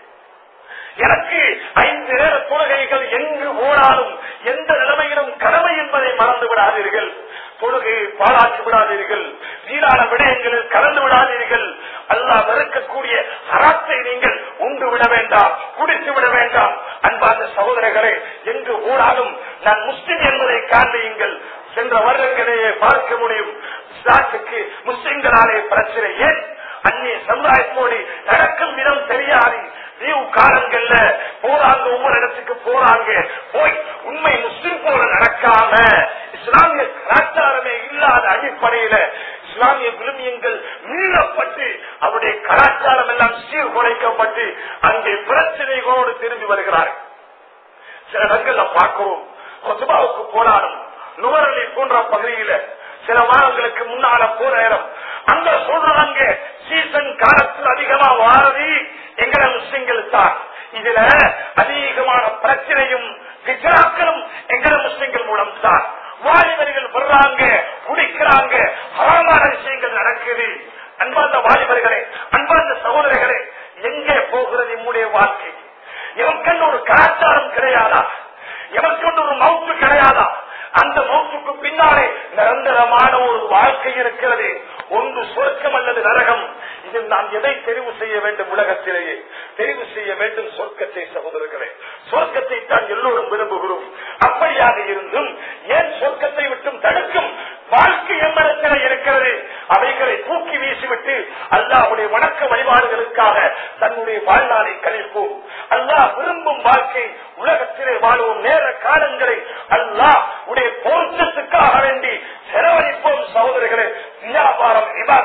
எனக்கு 5 நேர தொழுகைகள் எங்கு போனாலும் எந்த நிலைமையிலும் கடமை என்பதை மறந்து விடாதீர்கள். தொழுகையை பாழாக்கி விடாதீர்கள். வீணான விடயங்களில் கலந்து விடாதீர்கள். அல்லாஹ் வெறுக்கக்கூடிய ஹராத்தை நீங்கள் உண்டு விட வேண்டாம், குடித்து விட வேண்டாம். அன்பார்ந்த சகோதரர்களே, எங்கு போனாலும் நான் முஸ்லிம் என்பதை காண்பியுங்கள். சென்ற வருடங்களையே பார்க்க முடியும். இஸ்லாத்துக்கு முஸ்லிம்களாலே பிரச்சனை ஏன்? அந்நிய சமுதாயத்தோடு நடக்கும் விதம் தெரியாது. லீவு காலங்கள்ல போறாங்க, ஒவ்வொரு இடத்துக்கு போறாங்க. போய் உண்மை முஸ்லிம் போல நடக்காம இஸ்லாமிய கலாச்சாரமே இல்லாத அடிப்படையில இஸ்லாமிய விழுமியங்கள் மீறப்பட்டு அவருடைய கலாச்சாரம் எல்லாம் சீர்குலைக்கப்பட்டு அங்கே பிரச்சனைகளோடு திரும்பி வருகிறார்கள். சில இடங்கள்ல பார்க்கிறோம். கொசுபாவுக்கு போனாலும் நுவரலி போன்ற பகுதியில சில மாதங்களுக்கு முன்னால போற நேரம் அங்க சொல்றாங்க, சீசன் காலத்தில் அதிகமா வாரதி எங்களை முஸ்லிம்கள் தான். இதுல அதிகமான பிரச்சனையும் விஜயாக்களும் எங்களை முஸ்லிம்கள் மூலம் தான். வாலிபர்கள் வர்றாங்க, குடிக்கிறாங்க, ஹராமான விஷயங்கள் நடக்குது. அன்பார்ந்த வாலிபர்களே, அன்பார்ந்த சகோதரர்களே, எங்கே போகிறது நம்முடைய வாழ்க்கை? எவனுக்கு ஒரு கலாச்சாரம் கிடையாதா? எவனுக்கு ஒரு மவுத்து கிடையாதா? அந்த மௌத்துக்கு பின்னாலே நிரந்தரமான ஒரு வாழ்க்கை இருக்கிறது. ஒன்று சொர்க்கம் அல்லது நரகம். இதில் நாம் எதை தெரிவு செய்ய வேண்டும்? உலகத்திலேயே தெரிவு செய்ய வேண்டும் சொர்க்கத்தை. சகோதரர்களே, சொர்க்கத்தை தான் எல்லோரும் விரும்புகிறோம். அப்படியாக இருந்தும் ஏன் சொர்க்கத்தை விட்டும் தடுக்கும் வாழ்க்கை எம்மனத்திலே இருக்கிறது? அவைகளை தூக்கி வீசிவிட்டு அல்லாஹ்வுடைய வணக்க வழிபாடுகளுக்காக தன்னுடைய வாழ்நாளை கழிப்போம். அல்லாஹ் விரும்பும் வாழ்க்கை உலகத்திலே வாழும் நேர காலங்களை அல்லாஹ் உடைய பொருத்தத்துக்காக வேண்டி செலவழிப்போம். சகோதரர்களே, வியாபாரம்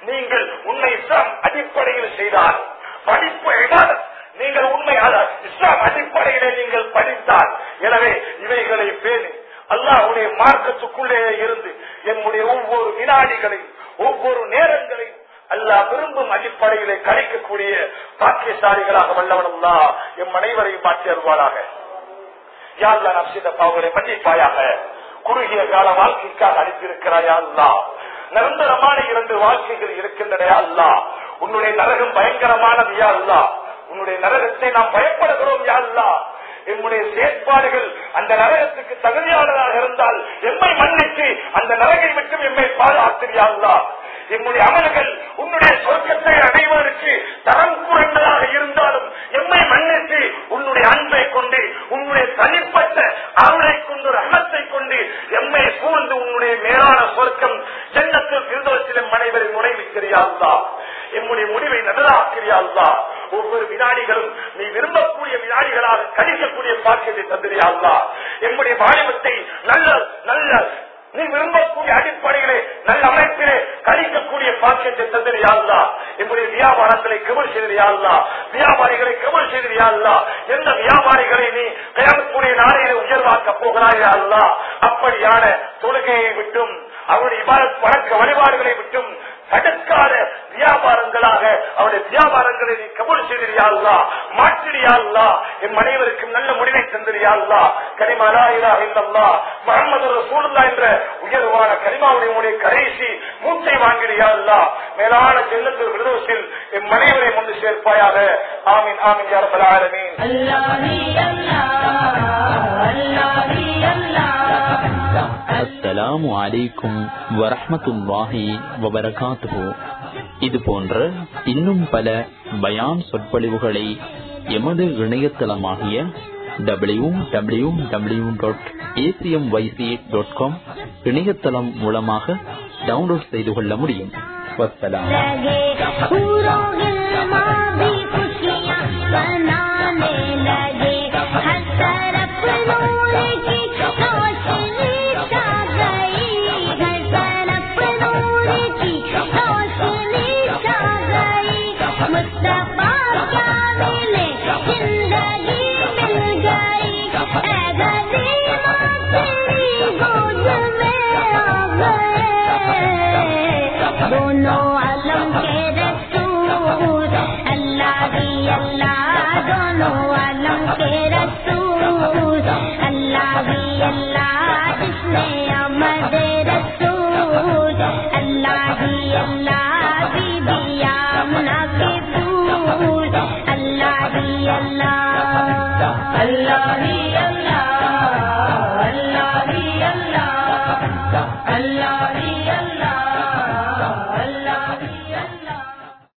நீங்கள் உண்மை இஸ்லாம் அடிப்படையில் செய்தால் படிப்பு நீங்கள் உண்மை இஸ்லாம் அடிப்படையிலே நீங்கள் படித்தால், எனவே இவைகளை பேணி அல்லாஹ்வுடைய மார்க்கத்துக்குள்ளே இருந்து என்னுடைய ஒவ்வொரு வினாடிகளையும் ஒவ்வொரு நேரங்களையும் அல்லாஹ் விரும்பும் அடிப்படையிலே கழிக்கக்கூடிய பாக்கியசாலிகளாக வல்லவன் அல்லாஹ் எம் அனைவரையும் மாற்றி அருள்வாராக. யா அல்லாஹ் நாம் செய்த பாவங்களை மன்னிப்பாயாக. குறுகிய கால வாழ்க்கைக்காக அளித்திருக்கிறாய் யா அல்லாஹ். நிரந்தரமான 2 வாழ்க்கைகள் இருக்கின்றன யா அல்லாஹ். உன்னுடைய நரகம் பயங்கரமானது யா அல்லாஹ். உன்னுடைய நரகத்தை நாம் பயப்படுகிறோம் யா அல்லாஹ். எம்முடைய செயற்பாடுகள் அந்த நரகத்துக்கு தகுதியானதாக இருந்தால் எம்மை மன்னித்து அந்த நரகை விட்டு எம்மை பாதுகாத்தியா அல்லாஹ். எம்முடைய அமல்கள் உன்னுடைய சொர்க்கத்தை அடைவதற்கு தரம் குறைந்ததாக இருந்தாலும் எம்மை மன்னித்து உன்னுடைய அன்பை கொண்டு உன்னுடைய தனிப்பட்ட அருளை கொண்டு ரஹமத்தை கொண்டு எம்மை சூழ்ந்து உன்னுடைய மேலான சொர்க்கம் ஜன்னத்துல் ஃபிர்தௌஸில் மனைவரை நுழைவிக்கிறியா அல்லாஹ். எம்முடைய முடிவை நல்லதாக்கிறியா அல்லாஹ். ஒவ்வொரு வினாடிகளும் நீ விரும்பக்கூடிய வினாடிகளாக கழிக்கக்கூடிய பாக்கியத்தை தந்திரியா அல்லாஹ். எம்முடைய வாலிபத்தை நல்ல நல்ல நீ விரும்பக்கூடிய அடிப்படையிலே நல்ல அமைப்பிலே கழிக்கக்கூடிய பாக்கியத்தை தந்திரியா அல்லாஹ். எம்முடைய வியாபாரங்களை கபூல் செய்தியா அல்லாஹ். வியாபாரிகளை கபூல் செய்தியா அல்லாஹ். எந்த வியாபாரிகளை நீ கயாமத்துடைய நாளையிலே உயர்வாக்க போகிறாயா அல்லாஹ். அப்படியான தொழுகையை விட்டும் அவருடைய வழக்க வழிபாடுகளை விட்டும் தடுக்காத வியாபாரங்களாக அவருடைய வியாபாரங்களை நீ கபூல் செய்தியா அல்லாஹ். மாற்றியா அல்லாஹ். என் அனைவருக்கும் நல்ல முடிவை தந்திரியா அல்லாஹ். கலிமா லா இலாஹ இல்லல்லாஹ் முஹம்மது ரசூலுல்லாஹ் என்ற உயர்வான கலிமாவுடைய கடைசி மூச்சை வாங்கிறியா அல்லாஹ். மேலான ஜன்னத்துல் ஃபிர்தௌஸில் என் அனைவரையும் கொண்டு சேர்ப்பாயாக. ஆமீன் ஆமீன் யா ரப்பல் ஆலமீன். அஸ்ஸலாமு அலைக்கும் வரஹ்மத்துல்லாஹி வபரகாத்துஹு. இது போன்ற இன்னும் பல பயான் சொற்பொழிவுகளை எமது இணையதளமாகிய www.acmyc.com இணையதளம் மூலமாக டவுன்லோட் செய்து கொள்ள முடியும். வஸ்ஸலாம். दोनों आलम के रसूल अल्लाह ही अल्लाह, दोनों आलम के रसूल अल्लाह ही अल्लाह, जिसने अमद रसूल अल्लाह ही अल्लाह, बीबी आमना के फूल अल्लाह ही अल्लाह, अल्लाह ही अल्लाह।